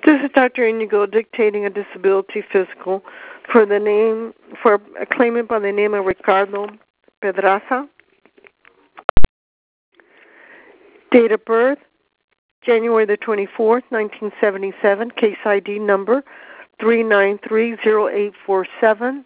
This is Dr. Inigo dictating a disability physical for a claimant by the name of Ricardo Pedraza. Date of birth, January the 24th, 1977, case ID number 3930847.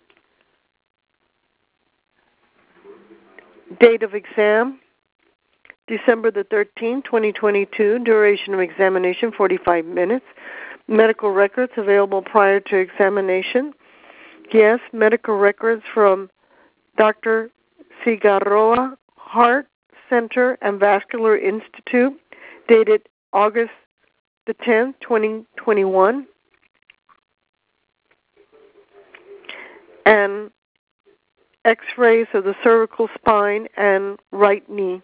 Date of exam, December the 13th, 2022. Duration of examination, 45 minutes. Medical records available prior to examination. Yes, medical records from Dr. Cigarroa Heart Center and Vascular Institute, dated August the 10th, 2021. And X-rays of the cervical spine and right knee.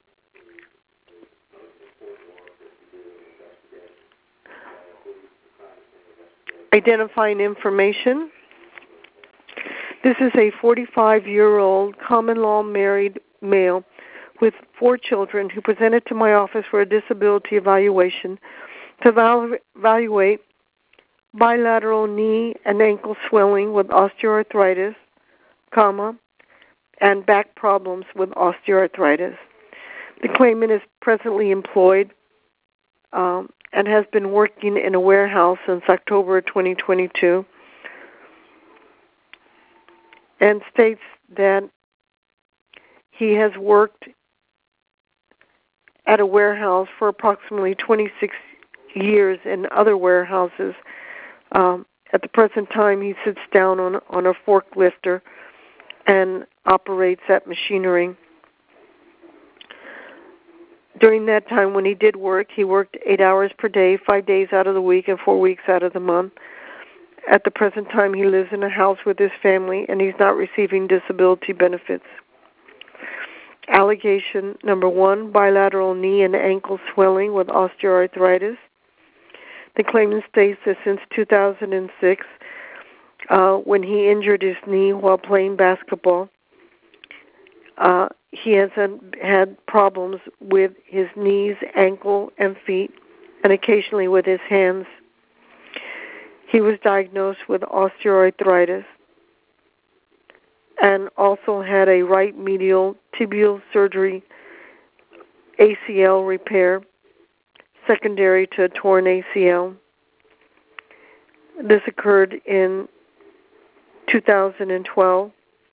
Identifying information. This is a 45-year-old common law married male with 4 children who presented to my office for a disability evaluation to evaluate bilateral knee and ankle swelling with osteoarthritis, and back problems with osteoarthritis. The claimant is presently employed and has been working in a warehouse since October 2022, and states that he has worked at a warehouse for approximately 26 years in other warehouses. At the present time, he sits down on a forklifter and operates that machinery. During that time when he did work, he worked 8 hours per day, 5 days out of the week, and 4 weeks out of the month. At the present time, he lives in a house with his family, and he's not receiving disability benefits. Allegation number 1, bilateral knee and ankle swelling with osteoarthritis. The claimant states that since 2006, when he injured his knee while playing basketball, he has had problems with his knees, ankle, and feet, and occasionally with his hands. He was diagnosed with osteoarthritis and also had a right medial tibial surgery ACL repair, secondary to a torn ACL. This occurred in 2012.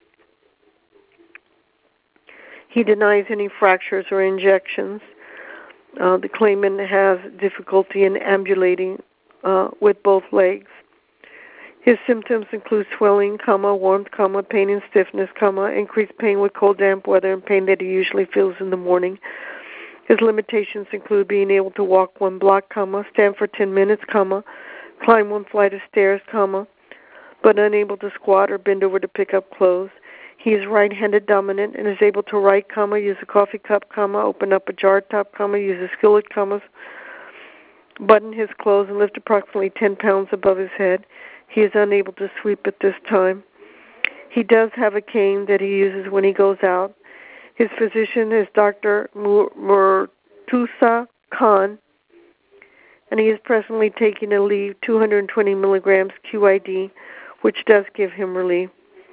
He denies any fractures or injections. The claimant has difficulty in ambulating with both legs. His symptoms include swelling, warmth, pain and stiffness, increased pain with cold, damp weather, and pain that he usually feels in the morning. His limitations include being able to walk 1 block, stand for 10 minutes, climb 1 flight of stairs, but unable to squat or bend over to pick up clothes. He is right-handed dominant and is able to write, use a coffee cup, open up a jar top, use a skillet, button his clothes and lift approximately 10 pounds above his head. He is unable to sweep at this time. He does have a cane that he uses when he goes out. His physician is Dr. Murtuza Khan, and he is presently taking a leave, 220 milligrams QID, which does give him relief.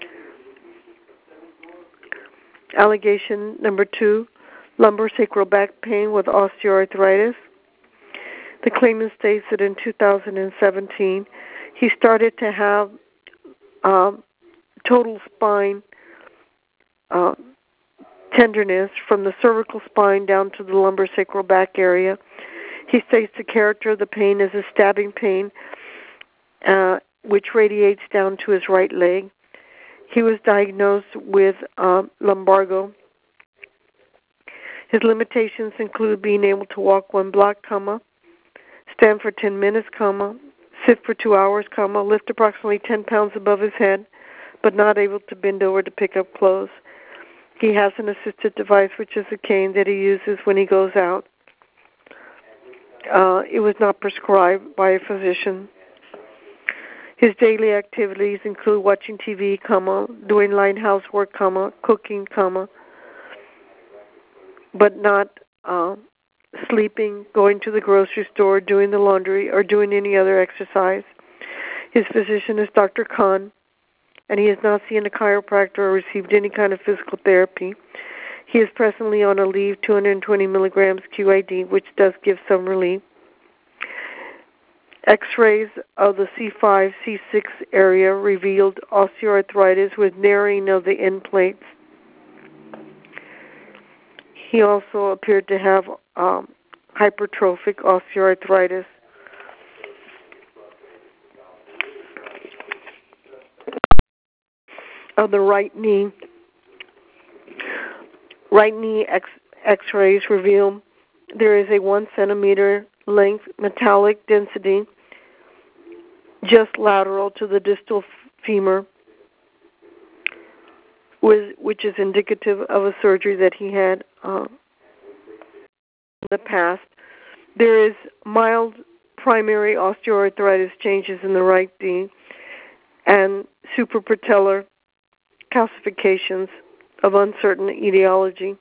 Allegation number 2, lumbar sacral back pain with osteoarthritis. The claimant states that in 2017, he started to have total spine tenderness from the cervical spine down to the lumbar sacral back area. He states the character of the pain is a stabbing pain, which radiates down to his right leg. He was diagnosed with lumbago. His limitations include being able to walk 1 block, stand for 10 minutes, sit for 2 hours, lift approximately 10 pounds above his head, but not able to bend over to pick up clothes. He has an assisted device, which is a cane that he uses when he goes out. It was not prescribed by a physician. His daily activities include watching TV, doing light housework, cooking, but not sleeping, going to the grocery store, doing the laundry, or doing any other exercise. His physician is Dr. Khan, and he has not seen a chiropractor or received any kind of physical therapy. He is presently on Aleve 220 milligrams QID, which does give some relief. X-rays of the C5, C6 area revealed osteoarthritis with narrowing of the end plates. He also appeared to have hypertrophic osteoarthritis. Of the right knee. Right knee X-rays reveal there is a 1 centimeter length metallic density just lateral to the distal femur, which is indicative of a surgery that he had in the past. There is mild primary osteoarthritis changes in the right knee and suprapatellar calcifications of uncertain etiology.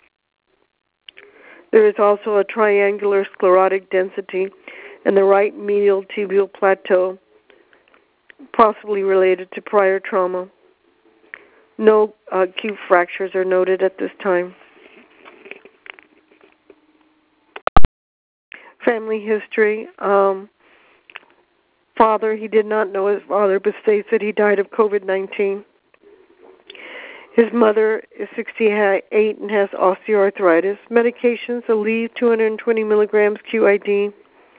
There is also a triangular sclerotic density in the right medial tibial plateau, possibly related to prior trauma. No acute fractures are noted at this time. Family history. Father, he did not know his father, but states that he died of COVID-19. His mother is 68 and has osteoarthritis. Medications, Aleve 220 milligrams QID.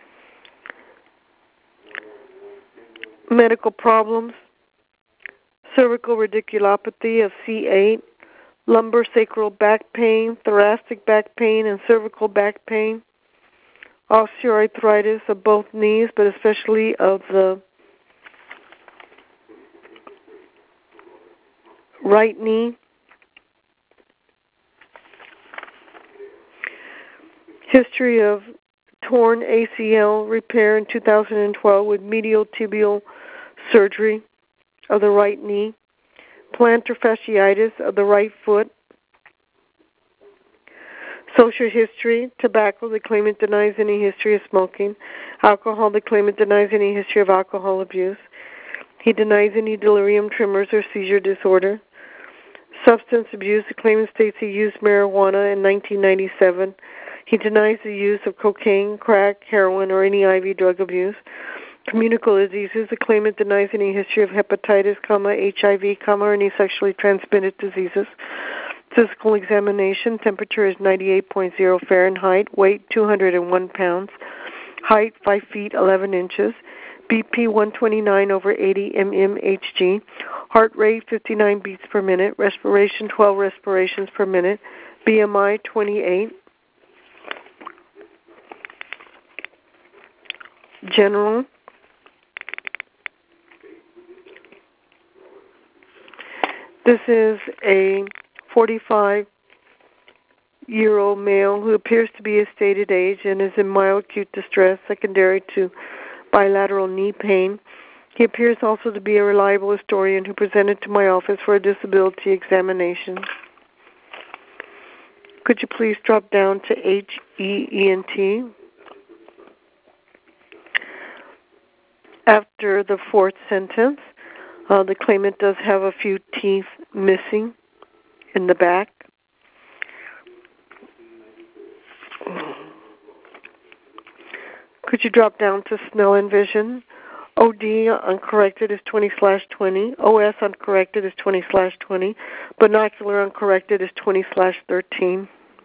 Medical problems, cervical radiculopathy of C8, lumbar sacral back pain, thoracic back pain, and cervical back pain. Osteoarthritis of both knees, but especially of the right knee. History of torn ACL repair in 2012 with medial tibial surgery of the right knee. Plantar fasciitis of the right foot. Social history, tobacco, the claimant denies any history of smoking. Alcohol, the claimant denies any history of alcohol abuse. He denies any delirium, tremors, or seizure disorder. Substance abuse, the claimant states he used marijuana in 1997. He denies the use of cocaine, crack, heroin, or any IV drug abuse. Communicable diseases, the claimant denies any history of hepatitis, HIV, or any sexually transmitted diseases. Physical examination, temperature is 98.0 Fahrenheit, weight 201 pounds, height 5 feet 11 inches, BP 129 over 80 mmHg, heart rate 59 beats per minute, respiration 12 respirations per minute, BMI 28. General. This is a 45-year-old male who appears to be his stated age and is in mild acute distress secondary to bilateral knee pain. He appears also to be a reliable historian who presented to my office for a disability examination. Could you please drop down to HEENT? After the fourth sentence, the claimant does have a few teeth missing in the back. Could you drop down to Snell and Vision? OD uncorrected is 20/20. OS uncorrected is 20/20. Binocular uncorrected is 20/13.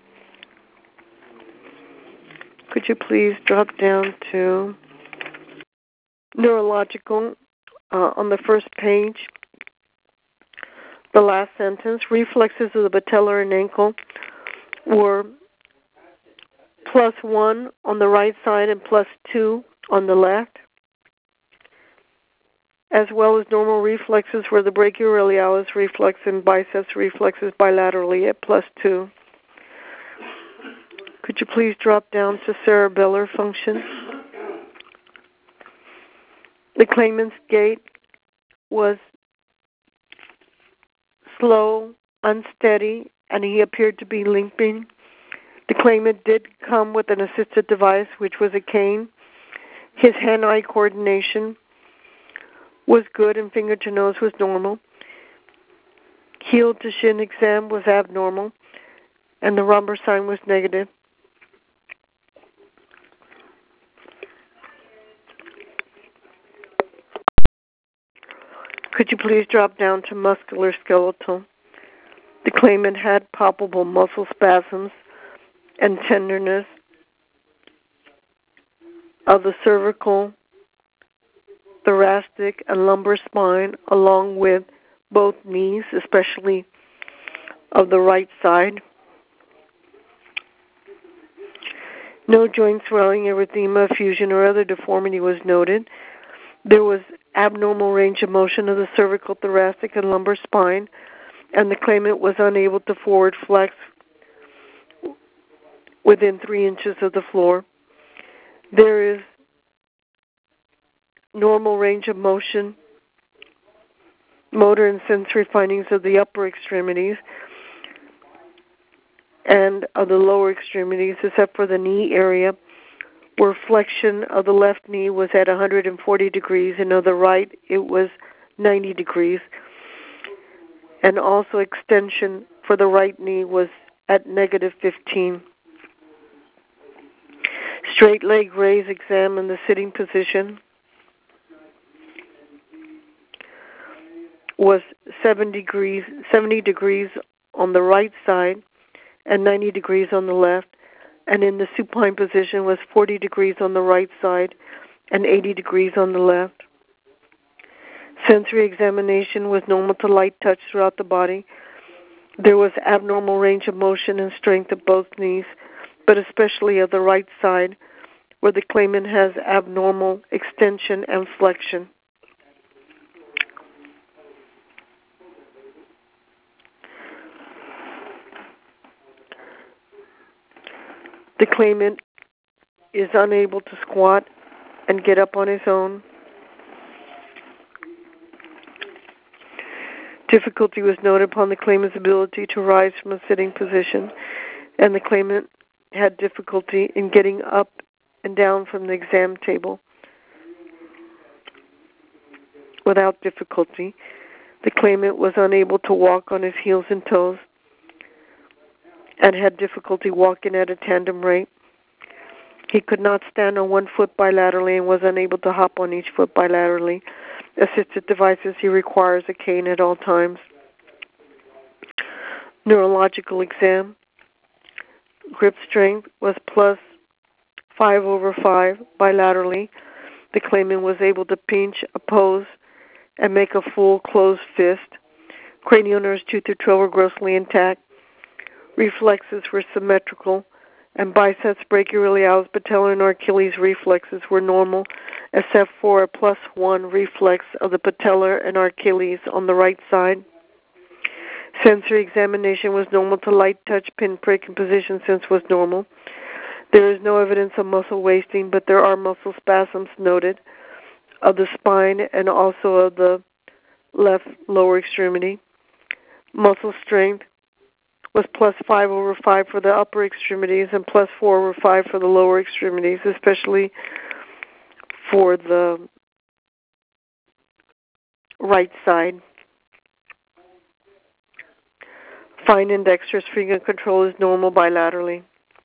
Could you please drop down to neurological on the first page? The last sentence, reflexes of the patellar and ankle were +1 on the right side and +2 on the left, as well as normal reflexes where the brachioradialis reflex and biceps reflexes bilaterally at +2. Could you please drop down to cerebellar function? The claimant's gait was slow, unsteady, and he appeared to be limping. The claimant did come with an assisted device, which was a cane. His hand-eye coordination was good and finger to nose was normal. Heel to shin exam was abnormal, and the rumbar sign was negative. Could you please drop down to musculoskeletal? The claimant had palpable muscle spasms and tenderness of the cervical, thoracic, and lumbar spine, along with both knees, especially of the right side. No joint swelling, erythema, fusion, or other deformity was noted. There was abnormal range of motion of the cervical, thoracic, and lumbar spine, and the claimant was unable to forward flex within 3 inches of the floor. There is normal range of motion, motor and sensory findings of the upper extremities and of the lower extremities, except for the knee area, where flexion of the left knee was at 140 degrees and of the right it was 90 degrees. And also extension for the right knee was at negative 15. Straight leg raise exam in the sitting position was 70 degrees on the right side and 90 degrees on the left, and in the supine position was 40 degrees on the right side and 80 degrees on the left. Sensory examination was normal to light touch throughout the body. There was abnormal range of motion and strength of both knees, but especially of the right side, where the claimant has abnormal extension and flexion. The claimant is unable to squat and get up on his own. Difficulty was noted upon the claimant's ability to rise from a sitting position, and the claimant had difficulty in getting up and down from the exam table without difficulty. The claimant was unable to walk on his heels and toes and had difficulty walking at a tandem rate. He could not stand on one foot bilaterally and was unable to hop on each foot bilaterally. Assisted devices, he requires a cane at all times. Neurological exam. Grip strength was plus 5/5 bilaterally. The claimant was able to pinch, oppose, and make a full closed fist. Cranial nerves 2 through 12 were grossly intact. Reflexes were symmetrical, and biceps, brachioradialis, patellar, and Achilles reflexes were normal, except for a +1 reflex of the patellar and Achilles on the right side. Sensory examination was normal to light touch, pinprick, and position sense was normal. There is no evidence of muscle wasting, but there are muscle spasms noted of the spine and also of the left lower extremity. Muscle strength was +5/5 for the upper extremities and +4/5 for the lower extremities, especially for the right side. Fine and dexterous finger control is normal bilaterally.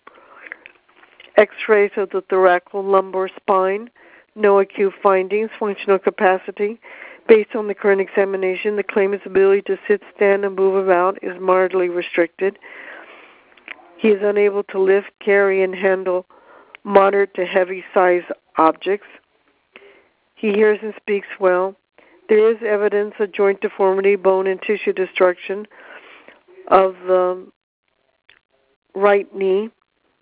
X-rays of the thoracolumbar spine, no acute findings, functional capacity. Based on the current examination, the claimant's ability to sit, stand, and move about is moderately restricted. He is unable to lift, carry, and handle moderate to heavy size objects. He hears and speaks well. There is evidence of joint deformity, bone and tissue destruction of the right knee.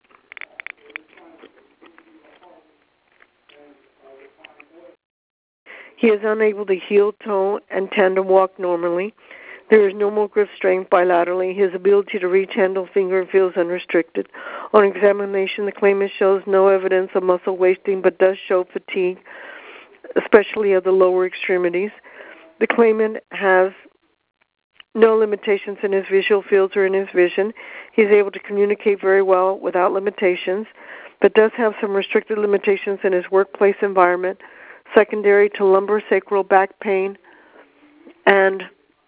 He is unable to heel, toe, and tandem walk normally. There is normal grip strength bilaterally. His ability to reach, handle, finger, and feel is unrestricted. On examination, the claimant shows no evidence of muscle wasting, but does show fatigue, especially of the lower extremities. The claimant has no limitations in his visual fields or in his vision. He's able to communicate very well without limitations, but does have some restricted limitations in his workplace environment, secondary to lumbosacral back pain and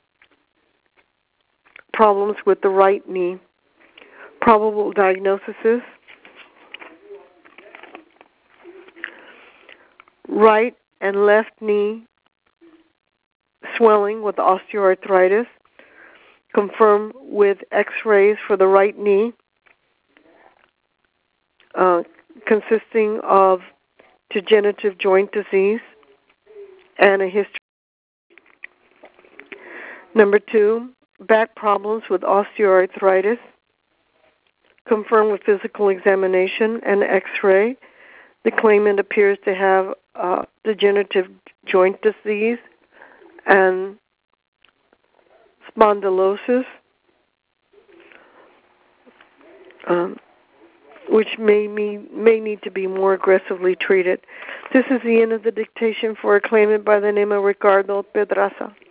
problems with the right knee. Probable diagnosis is right and left knee swelling with osteoarthritis, confirmed with x-rays for the right knee, consisting of degenerative joint disease and a history. Number 2, back problems with osteoarthritis, confirmed with physical examination and x-ray. The claimant appears to have degenerative joint disease and spondylosis, which may need to be more aggressively treated. This is the end of the dictation for a claimant by the name of Ricardo Pedraza.